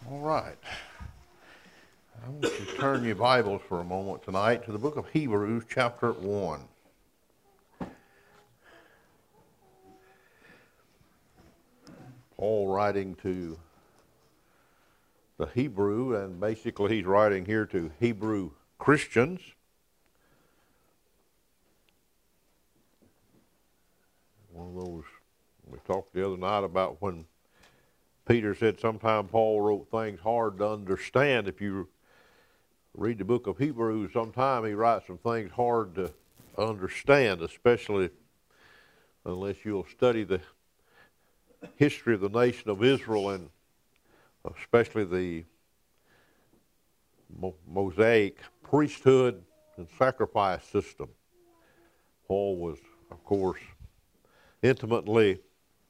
All right. I want you to turn your Bibles for a moment tonight to the book of Hebrews, chapter 1. Paul writing to the Hebrew, and basically he's writing here to Hebrew Christians. One of those, we talked the other night about when Peter said sometime Paul wrote things hard to understand. If you read the book of Hebrews, sometime he writes some things hard to understand, especially unless you'll study the history of the nation of Israel and especially the Mosaic priesthood and sacrifice system. Paul was, of course, intimately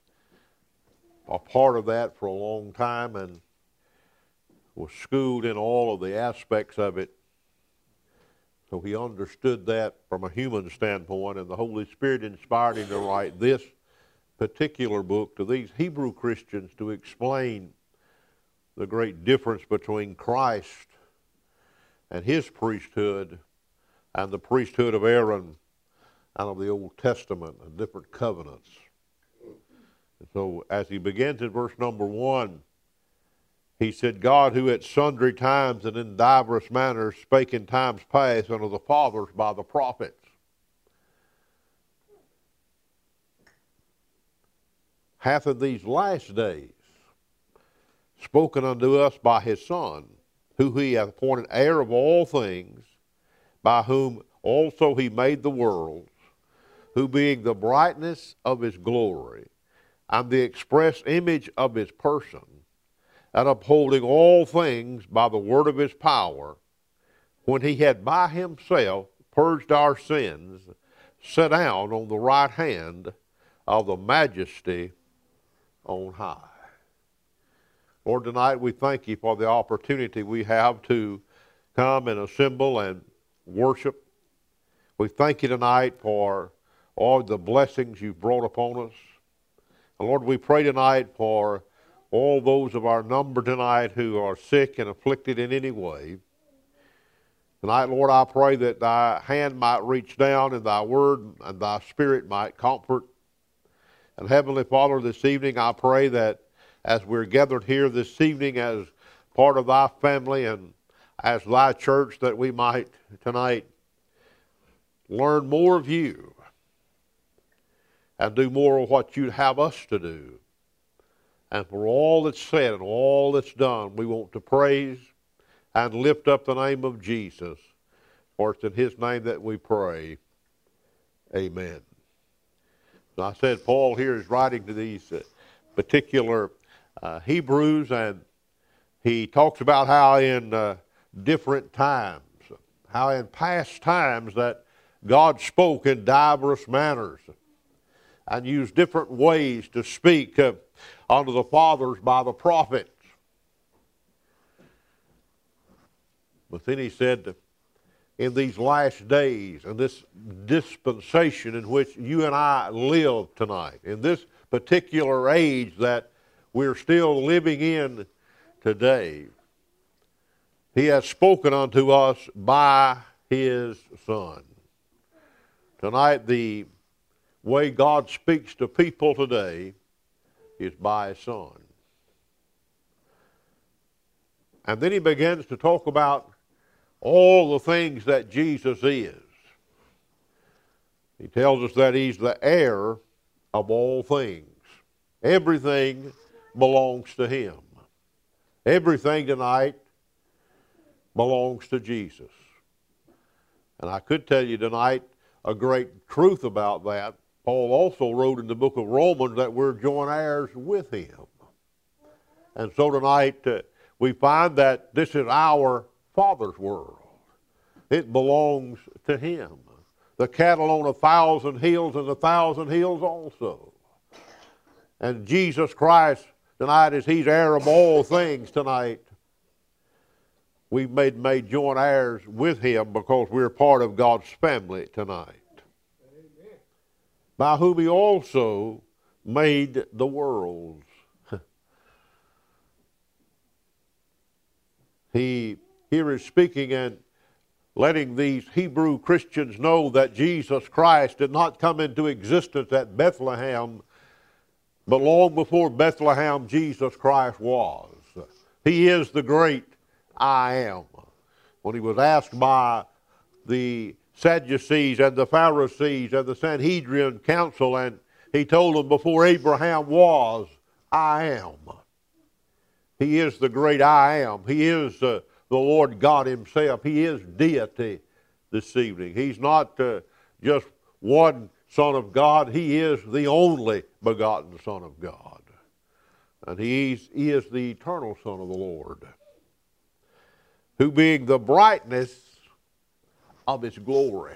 a part of that for a long time and was schooled in all of the aspects of it. So he understood that from a human standpoint, and the Holy Spirit inspired him to write this particular book to these Hebrew Christians to explain the great difference between Christ and his priesthood and the priesthood of Aaron out of the Old Testament and different covenants. And so as he begins in verse number 1, he said, God, who at sundry times and in divers manners spake in times past unto the fathers by the prophets, hath in these last days spoken unto us by his Son, who he hath appointed heir of all things, by whom also he made the worlds, who being the brightness of his glory, and the express image of his person, and upholding all things by the word of his power, when he had by himself purged our sins, sat down on the right hand of the majesty on high. Lord, tonight we thank you for the opportunity we have to come and assemble and worship. We thank you tonight for all the blessings you've brought upon us. And Lord, we pray tonight for all those of our number tonight who are sick and afflicted in any way. Tonight, Lord, I pray that thy hand might reach down and thy word and thy spirit might comfort. And Heavenly Father, this evening I pray that as we're gathered here this evening as part of thy family and as thy church, that we might tonight learn more of you and do more of what you'd have us to do. And for all that's said and all that's done, we want to praise and lift up the name of Jesus. For it's in his name that we pray. Amen. So I said Paul here is writing to these particular Hebrews, and he talks about how in different times, how in past times that God spoke in diverse manners and used different ways to speak unto the fathers by the prophets. But then he said, in these last days, and this dispensation in which you and I live tonight, in this particular age that we're still living in today, he has spoken unto us by his Son. Tonight, the way God speaks to people today is by his Son. And then he begins to talk about all the things that Jesus is. He tells us that he's the heir of all things. Everything belongs to him. Everything tonight belongs to Jesus. And I could tell you tonight a great truth about that. Paul also wrote in the book of Romans that we're joint heirs with him. And so tonight we find that this is our Father's world. It belongs to him. The cattle on 1,000 hills and 1,000 hills also. And Jesus Christ tonight, as he's heir of all things tonight, we've made joint heirs with him because we're part of God's family tonight. By whom he also made the worlds. He here is speaking and letting these Hebrew Christians know that Jesus Christ did not come into existence at Bethlehem, but long before Bethlehem, Jesus Christ was. He is the great I am. When he was asked by the Sadducees and the Pharisees and the Sanhedrin council, and he told them, before Abraham was, I am. He is the great I am. He is the Lord God himself. He is deity this evening. He's not just one Son of God. He is the only begotten Son of God. And he is the eternal Son of the Lord, who being the brightness of his glory.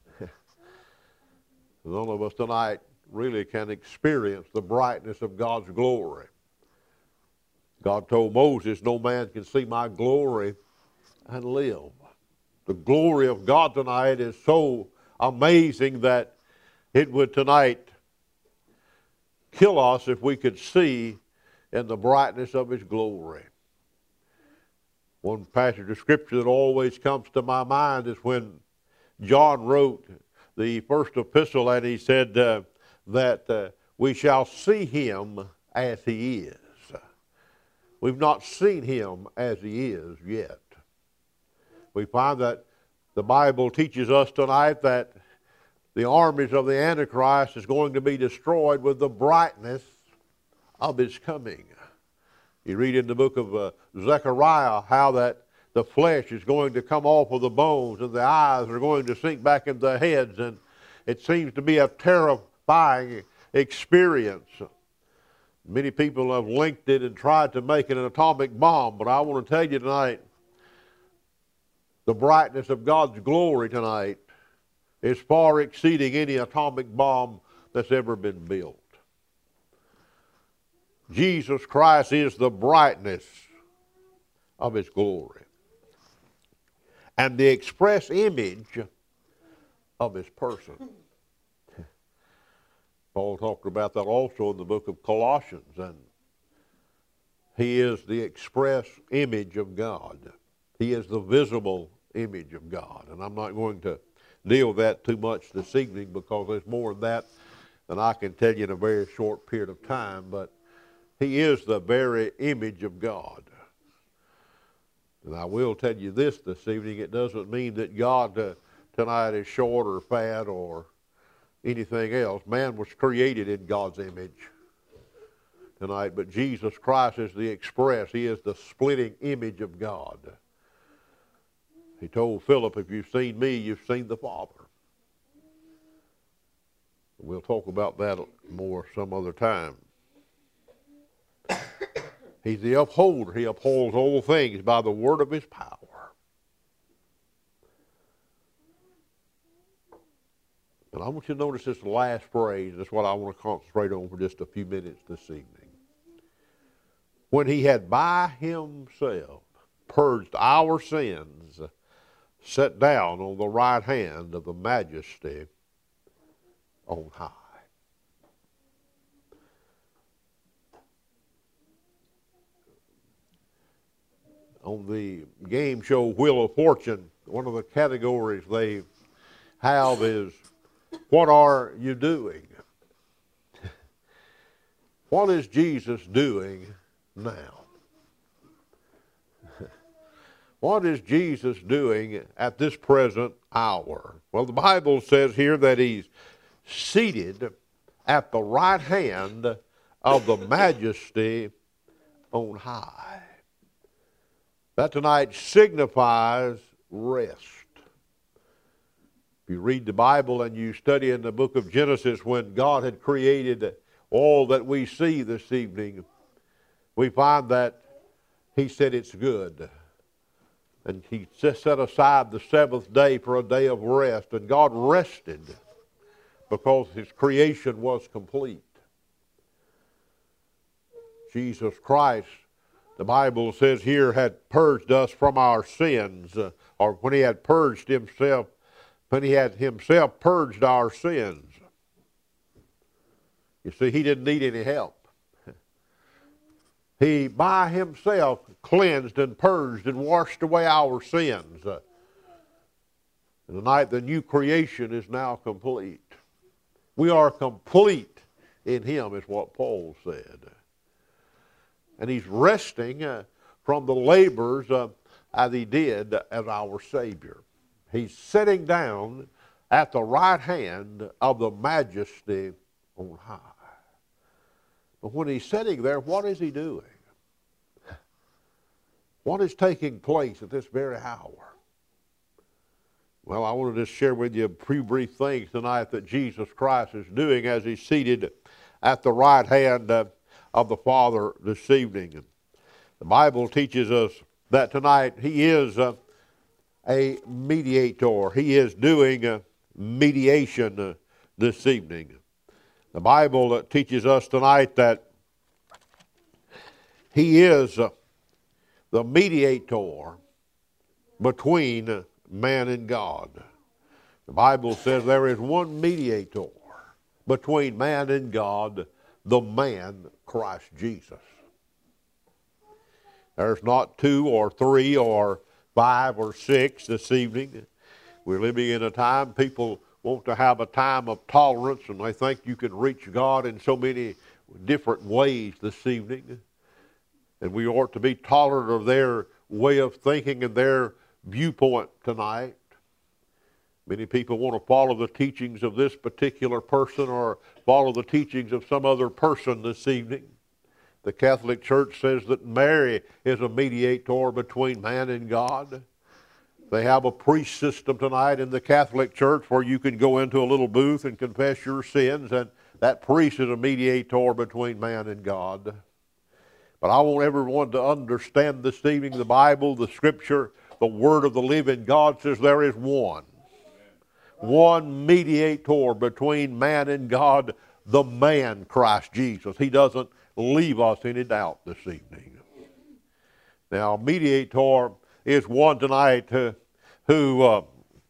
None of us tonight really can experience the brightness of God's glory. God told Moses, no man can see my glory and live. The glory of God tonight is so amazing that it would tonight kill us if we could see in the brightness of his glory. One passage of Scripture that always comes to my mind is when John wrote the first epistle, and he said that we shall see him as he is. We've not seen him as he is yet. We find that the Bible teaches us tonight that the armies of the Antichrist is going to be destroyed with the brightness of his coming. You read in the book of Zechariah how that the flesh is going to come off of the bones and the eyes are going to sink back into the heads, and it seems to be a terrifying experience. Many people have linked it and tried to make it an atomic bomb, but I want to tell you tonight, the brightness of God's glory tonight is far exceeding any atomic bomb that's ever been built. Jesus Christ is the brightness of his glory and the express image of his person. Paul talked about that also in the book of Colossians, and he is the express image of God. He is the visible image of God. And I'm not going to deal with that too much this evening because there's more of that than I can tell you in a very short period of time, but he is the very image of God. And I will tell you this evening, it doesn't mean that God tonight is short or fat or anything else. Man was created in God's image tonight, but Jesus Christ is the express. He is the splitting image of God. He told Philip, if you've seen me, you've seen the Father. We'll talk about that more some other time. He's the upholder. He upholds all things by the word of his power. And I want you to notice this last phrase. That's what I want to concentrate on for just a few minutes this evening. When he had by himself purged our sins, sat down on the right hand of the majesty on high. On the game show Wheel of Fortune, one of the categories they have is, what are you doing? What is Jesus doing now? What is Jesus doing at this present hour? Well, the Bible says here that he's seated at the right hand of the majesty on high. That tonight signifies rest. If you read the Bible and you study in the book of Genesis, when God had created all that we see this evening, we find that he said it's good. And he set aside the seventh day for a day of rest. And God rested because his creation was complete. Jesus Christ, the Bible says here, had purged us from our sins, or when he had purged himself, when he had himself purged our sins. You see, he didn't need any help. He by himself cleansed and purged and washed away our sins. And tonight the new creation is now complete. We are complete in him, is what Paul said. And he's resting from the labors as he did as our Savior. He's sitting down at the right hand of the majesty on high. But when he's sitting there, what is he doing? What is taking place at this very hour? Well, I want to just share with you a few brief things tonight that Jesus Christ is doing as he's seated at the right hand of the Father this evening. The Bible teaches us that tonight he is a mediator. He is doing mediation this evening. The Bible teaches us tonight that he is the mediator between man and God. The Bible says there is one mediator between man and God, the man Christ Jesus. There's not 2 or 3 or 5 or 6 this evening. We're living in a time people want to have a time of tolerance, and they think you can reach God in so many different ways this evening. And we ought to be tolerant of their way of thinking and their viewpoint tonight. Many people want to follow the teachings of this particular person or follow the teachings of some other person this evening. The Catholic Church says that Mary is a mediator between man and God. They have a priest system tonight in the Catholic Church where you can go into a little booth and confess your sins, and that priest is a mediator between man and God. But I want everyone to understand this evening the Bible, the Scripture, the Word of the living God says there is one. One mediator between man and God, the man Christ Jesus. He doesn't leave us any doubt this evening. Now, mediator is one tonight who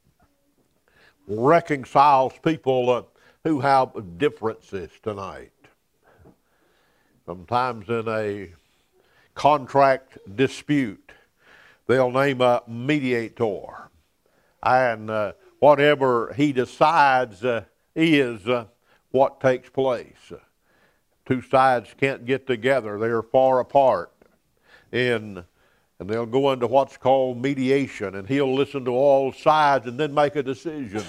reconciles people who have differences tonight. Sometimes in a contract dispute, they'll name a mediator. And whatever he decides is what takes place. Two sides can't get together. They are far apart. And they'll go into what's called mediation, and he'll listen to all sides and then make a decision.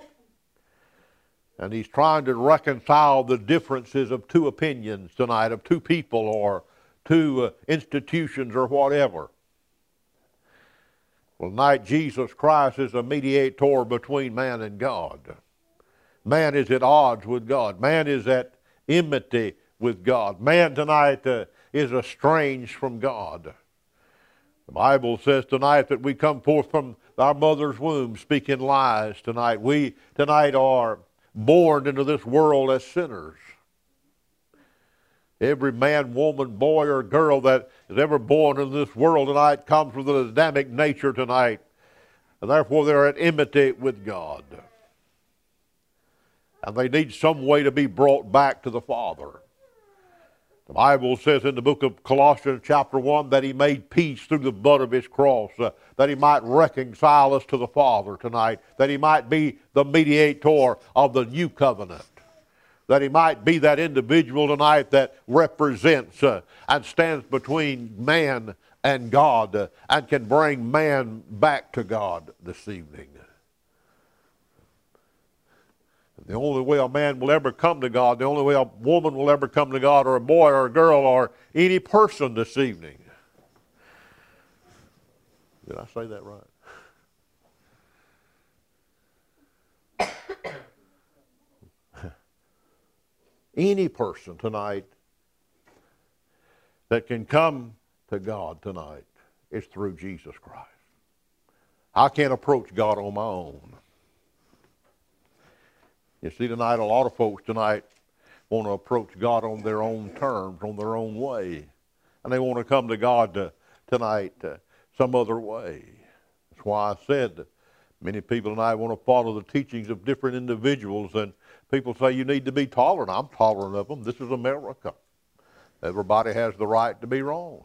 And he's trying to reconcile the differences of two opinions tonight, of two people or two institutions or whatever. Well, tonight Jesus Christ is a mediator between man and God. Man is at odds with God. Man is at enmity with God. Man tonight is estranged from God. The Bible says tonight that we come forth from our mother's womb speaking lies tonight. We tonight are born into this world as sinners. Every man, woman, boy, or girl that is ever born into this world tonight comes with an Adamic nature tonight. And therefore they're at enmity with God. And they need some way to be brought back to the Father. The Bible says in the book of Colossians chapter 1 that he made peace through the blood of his cross, that he might reconcile us to the Father tonight, that he might be the mediator of the new covenant, that he might be that individual tonight that represents and stands between man and God and can bring man back to God this evening. The only way a man will ever come to God, the only way a woman will ever come to God, or a boy or a girl or any person this evening. Did I say that right? Any person tonight that can come to God tonight is through Jesus Christ. I can't approach God on my own. You see, tonight, a lot of folks tonight want to approach God on their own terms, on their own way. And they want to come to God tonight some other way. That's why I said many people tonight want to follow the teachings of different individuals. And people say you need to be tolerant. I'm tolerant of them. This is America. Everybody has the right to be wrong.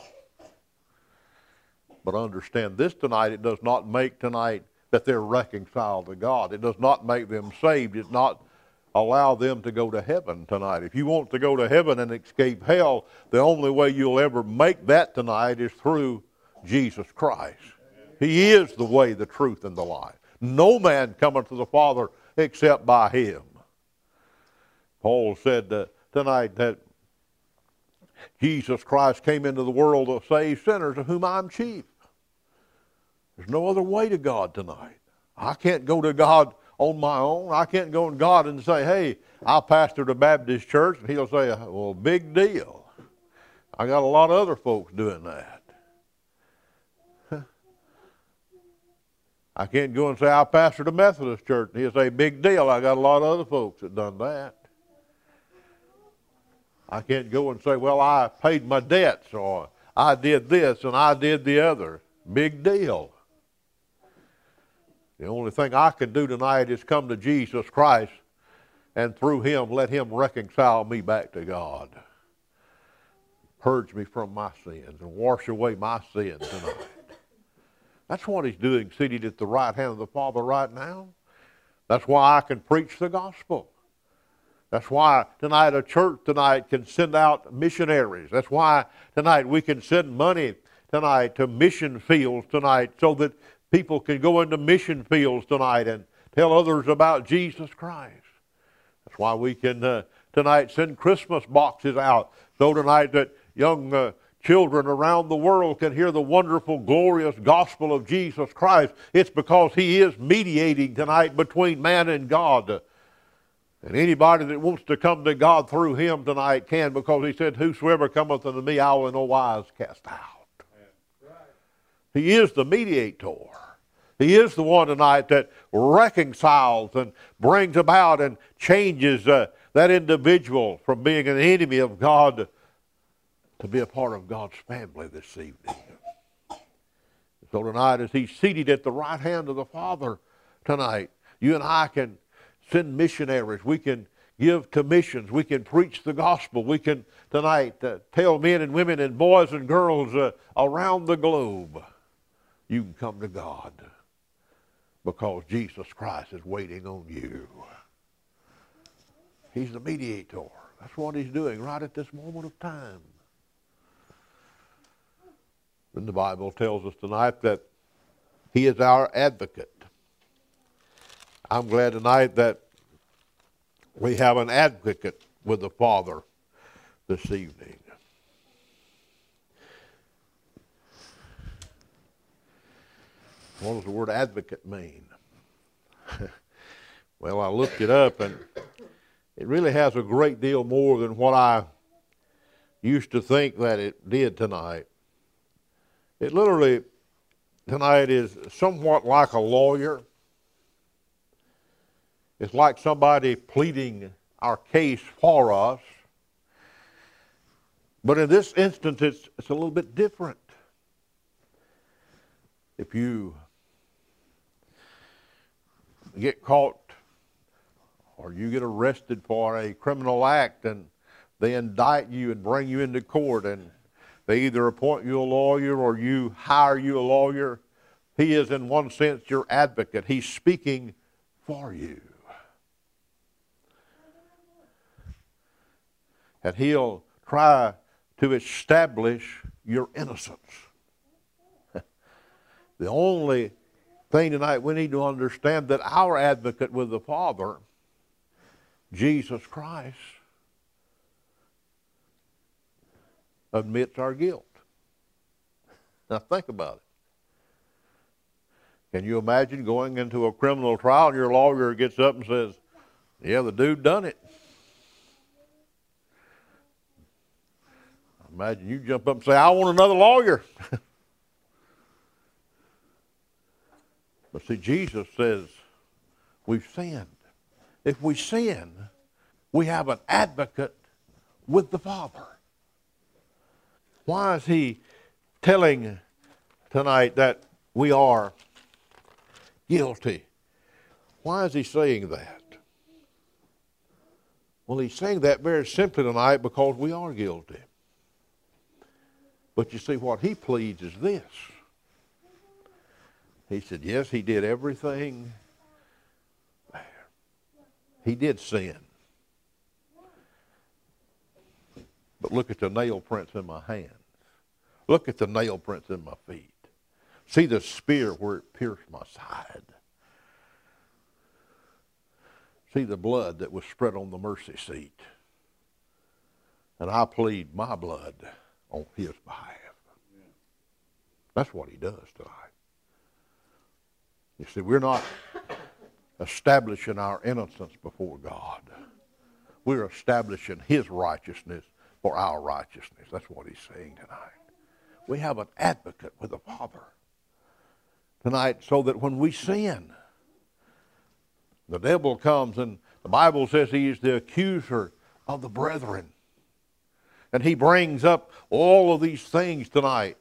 But understand this tonight, it does not make tonight that they're reconciled to God. It does not make them saved. It does not allow them to go to heaven tonight. If you want to go to heaven and escape hell, the only way you'll ever make that tonight is through Jesus Christ. He is the way, the truth, and the life. No man cometh to the Father except by Him. Paul said tonight that Jesus Christ came into the world to save sinners, of whom I'm chief. There's no other way to God tonight. I can't go to God on my own. I can't go to God and say, hey, I'll pastor the Baptist church, and He'll say, well, big deal. I got a lot of other folks doing that. I can't go and say, I'll pastor the Methodist church, and He'll say, big deal. I got a lot of other folks that done that. I can't go and say, well, I paid my debts, or I did this and I did the other. Big deal. The only thing I can do tonight is come to Jesus Christ, and through Him let Him reconcile me back to God. Purge me from my sins and wash away my sins tonight. That's what He's doing, seated at the right hand of the Father right now. That's why I can preach the gospel. That's why tonight a church tonight can send out missionaries. That's why tonight we can send money tonight to mission fields tonight, so that people can go into mission fields tonight and tell others about Jesus Christ. That's why we can tonight send Christmas boxes out, so tonight that young children around the world can hear the wonderful, glorious gospel of Jesus Christ. It's because He is mediating tonight between man and God. And anybody that wants to come to God through Him tonight can, because He said, whosoever cometh unto me, I will in no wise cast out. He is the mediator. He is the one tonight that reconciles and brings about and changes that individual from being an enemy of God to be a part of God's family this evening. So tonight, as He's seated at the right hand of the Father tonight, you and I can send missionaries. We can give commissions. We can preach the gospel. We can tonight tell men and women and boys and girls around the globe, you can come to God because Jesus Christ is waiting on you. He's the mediator. That's what He's doing right at this moment of time. And the Bible tells us tonight that He is our advocate. I'm glad tonight that we have an advocate with the Father this evening. What does the word advocate mean? Well, I looked it up, and it really has a great deal more than what I used to think that it did tonight. It literally, tonight, is somewhat like a lawyer. It's like somebody pleading our case for us. But in this instance, it's a little bit different. If you get caught or you get arrested for a criminal act and they indict you and bring you into court, and they either appoint you a lawyer or you hire you a lawyer, he is in one sense your advocate. He's speaking for you. And he'll try to establish your innocence. The only thing tonight we need to understand that our advocate with the Father, Jesus Christ, admits our guilt. Now think about it. Can you imagine going into a criminal trial and your lawyer gets up and says, yeah, the dude done it. Imagine you jump up and say, I want another lawyer. But see, Jesus says we've sinned. If we sin, we have an advocate with the Father. Why is He telling tonight that we are guilty? Why is He saying that? Well, He's saying that very simply tonight because we are guilty. But you see, what he pleads is this. He said, yes, he did everything. He did sin. But look at the nail prints in my hands. Look at the nail prints in my feet. See the spear where it pierced my side. See the blood that was spread on the mercy seat. And I plead my blood on his behalf. That's what he does tonight. You see, we're not establishing our innocence before God. We're establishing his righteousness for our righteousness. That's what he's saying tonight. We have an advocate with the Father tonight, so that when we sin, the devil comes, and the Bible says he is the accuser of the brethren. And he brings up all of these things tonight.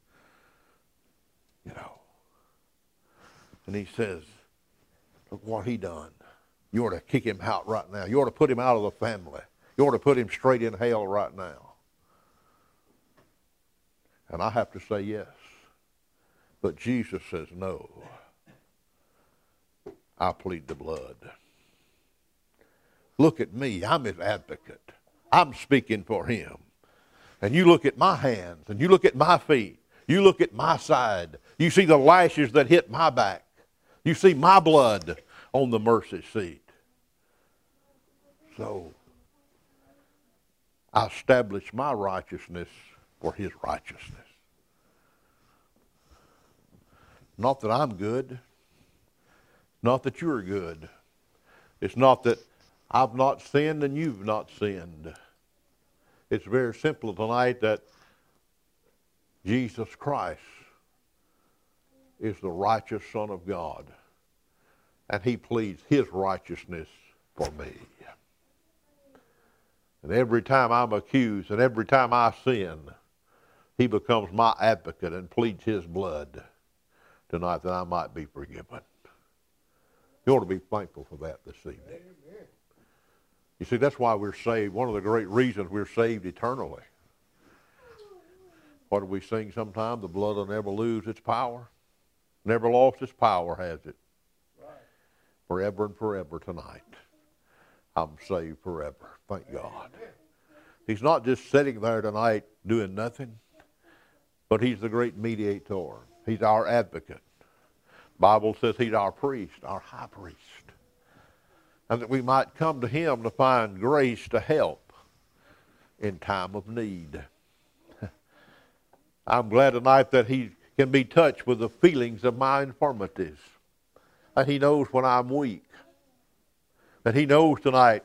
You know. And he says, look what he done. You ought to kick him out right now. You ought to put him out of the family. You ought to put him straight in hell right now. And I have to say yes. But Jesus says no. I plead the blood. Look at me. I'm his advocate. I'm speaking for him. And you look at my hands, and you look at my feet. You look at my side. You see the lashes that hit my back. You see my blood on the mercy seat. So, I establish my righteousness for his righteousness. Not that I'm good. Not that you're good. It's not that I've not sinned and you've not sinned. It's very simple tonight that Jesus Christ is the righteous Son of God, and he pleads his righteousness for me. And every time I'm accused and every time I sin, he becomes my advocate and pleads his blood tonight that I might be forgiven. You ought to be thankful for that this evening. Amen. You see, that's why we're saved. One of the great reasons we're saved eternally. What do we sing sometimes? The blood will never lose its power. Never lost its power, has it? Right. Forever and forever tonight. I'm saved forever. Thank God. Amen. He's not just sitting there tonight doing nothing, but he's the great mediator. He's our advocate. The Bible says he's our priest, our high priest. And that we might come to him to find grace to help in time of need. I'm glad tonight that he can be touched with the feelings of my infirmities. That he knows when I'm weak. That he knows tonight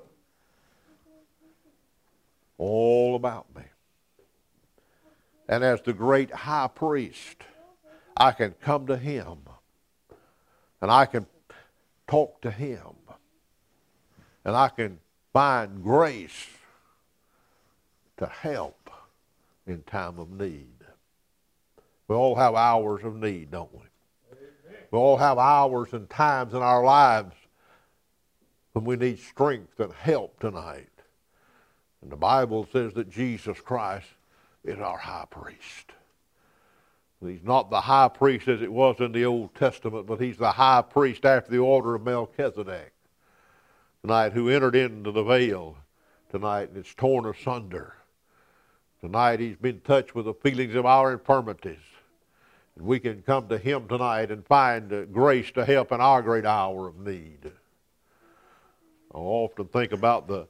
all about me. And as the great high priest, I can come to him and I can talk to him and I can find grace to help in time of need. We all have hours of need, don't we? Amen. We all have hours and times in our lives when we need strength and help tonight. And the Bible says that Jesus Christ is our high priest. He's not the high priest as it was in the Old Testament, but he's the high priest after the order of Melchizedek tonight, who entered into the veil tonight, and it's torn asunder. Tonight he's been touched with the feelings of our infirmities. And we can come to him tonight and find grace to help in our great hour of need. I often think about the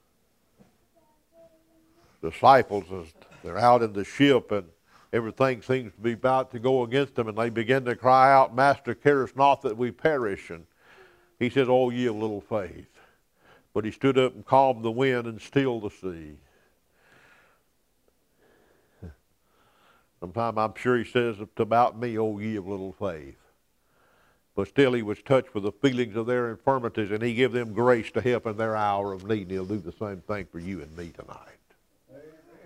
disciples as they're out in the ship and everything seems to be about to go against them, and they begin to cry out, Master, carest not that we perish. And he said, oh, ye of little faith. But he stood up and calmed the wind and stilled the sea. Sometimes I'm sure he says it about me, oh, ye of little faith. But still he was touched with the feelings of their infirmities, and he gave them grace to help in their hour of need. And he'll do the same thing for you and me tonight. Amen.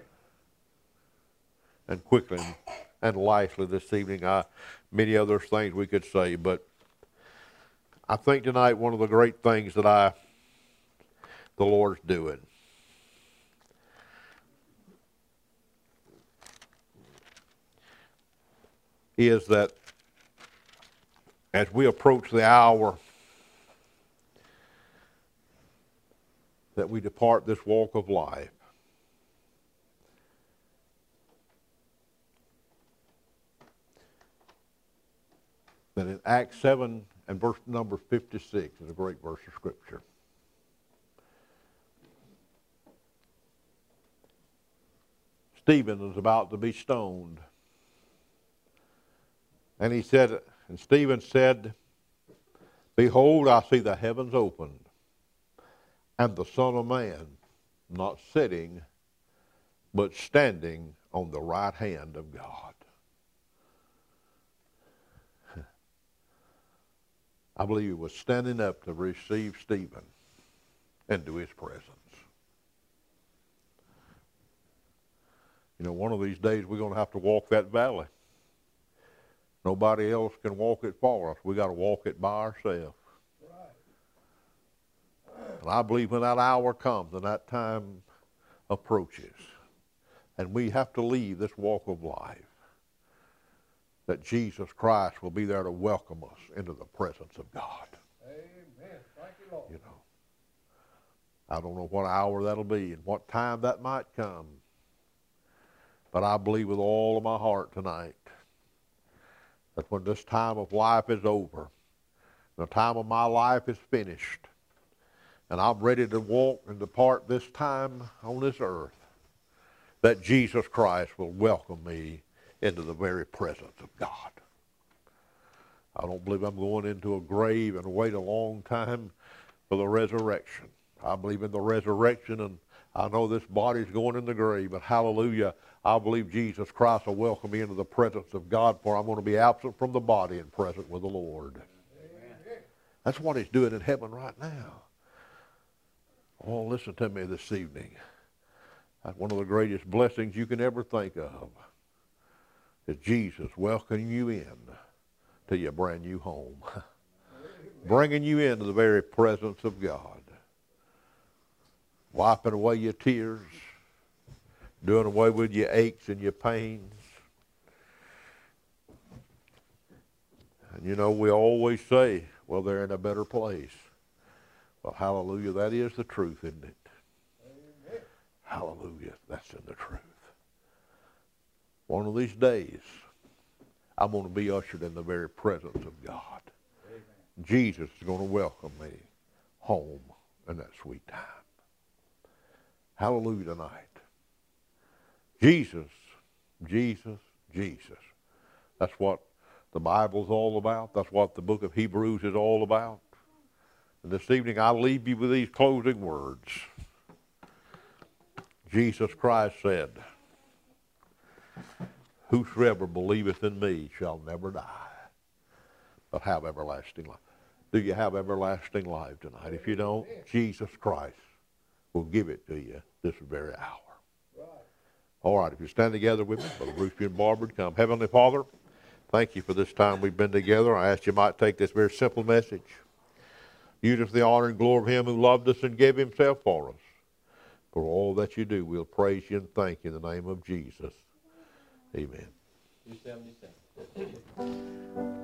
And quickly and lastly this evening, many other things we could say, but I think tonight one of the great things that the Lord's doing. is that as we approach the hour that we depart this walk of life, that in Acts 7 and verse number 56 is a great verse of Scripture. Stephen was about to be stoned. And he said, and Stephen said, "Behold, I see the heavens opened, and the Son of Man not sitting, but standing on the right hand of God." I believe he was standing up to receive Stephen into his presence. You know, one of these days we're going to have to walk that valley. Nobody else can walk it for us. We got to walk it by ourselves. Right. And I believe when that hour comes and that time approaches, and we have to leave this walk of life, that Jesus Christ will be there to welcome us into the presence of God. Amen. Thank you, Lord. You know, I don't know what hour that'll be and what time that might come, but I believe with all of my heart tonight that when this time of life is over, the time of my life is finished, and I'm ready to walk and depart this time on this earth, that Jesus Christ will welcome me into the very presence of God. I don't believe I'm going into a grave and wait a long time for the resurrection. I believe in the resurrection, and I know this body's going in the grave, but hallelujah, I believe Jesus Christ will welcome me into the presence of God, for I'm going to be absent from the body and present with the Lord. Amen. That's what he's doing in heaven right now. Oh, listen to me this evening. That's one of the greatest blessings you can ever think of, is Jesus welcoming you in to your brand new home, bringing you into the very presence of God, wiping away your tears, doing away with your aches and your pains. And you know, we always say, well, they're in a better place. Well, hallelujah, that is the truth, isn't it? Amen. Hallelujah, that's in the truth. One of these days, I'm going to be ushered in the very presence of God. Amen. Jesus is going to welcome me home in that sweet time. Hallelujah tonight. Jesus, Jesus, Jesus. That's what the Bible's all about. That's what the book of Hebrews is all about. And this evening I leave you with these closing words. Jesus Christ said, "Whosoever believeth in me shall never die, but have everlasting life." Do you have everlasting life tonight? If you don't, Jesus Christ will give it to you this very hour. Right. All right, if you stand together with me, Brother Bruce and Barbara, come. Heavenly Father, thank you for this time we've been together. I ask you might take this very simple message. Use it for the honor and glory of him who loved us and gave himself for us. For all that you do, we'll praise you and thank you in the name of Jesus. Amen. 277.